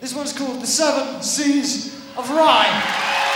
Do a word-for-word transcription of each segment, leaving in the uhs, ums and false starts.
This one's called The Seven Seas of Rhye.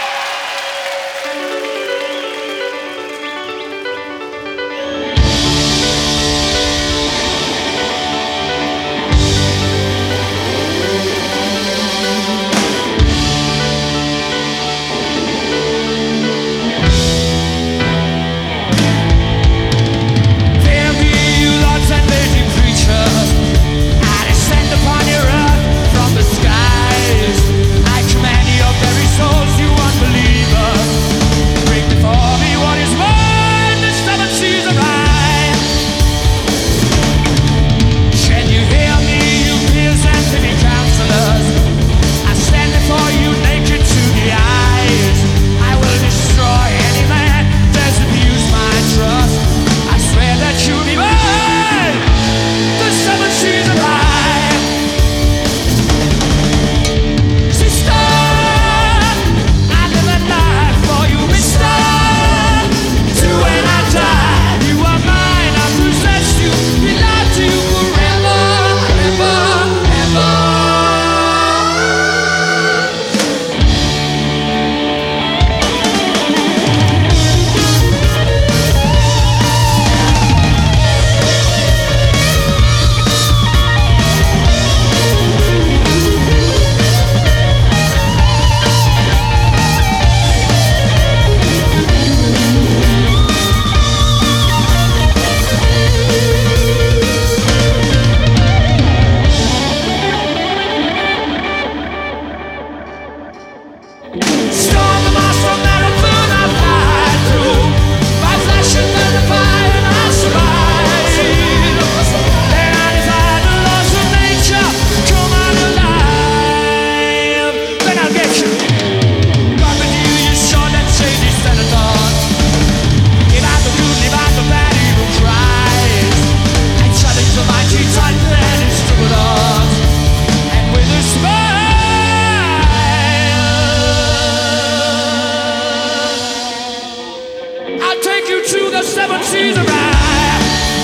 Take you to the seven seas of Rhye.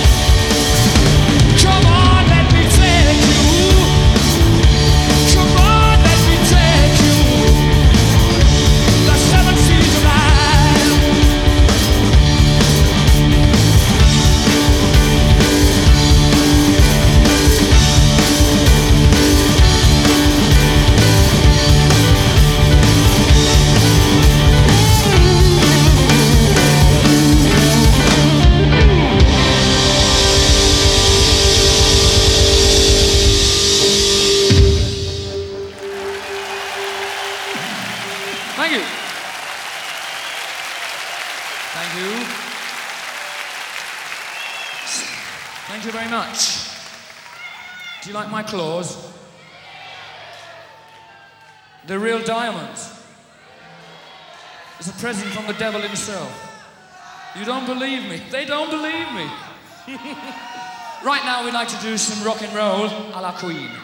Come on, let me take you. Come on, let me take you. The seven seas of Thank you. Thank you. Thank you very much. Do you like my claws? They're real diamonds. It's a present from the devil himself. You don't believe me? They don't believe me. Right now we'd like to do some rock and roll a la Queen.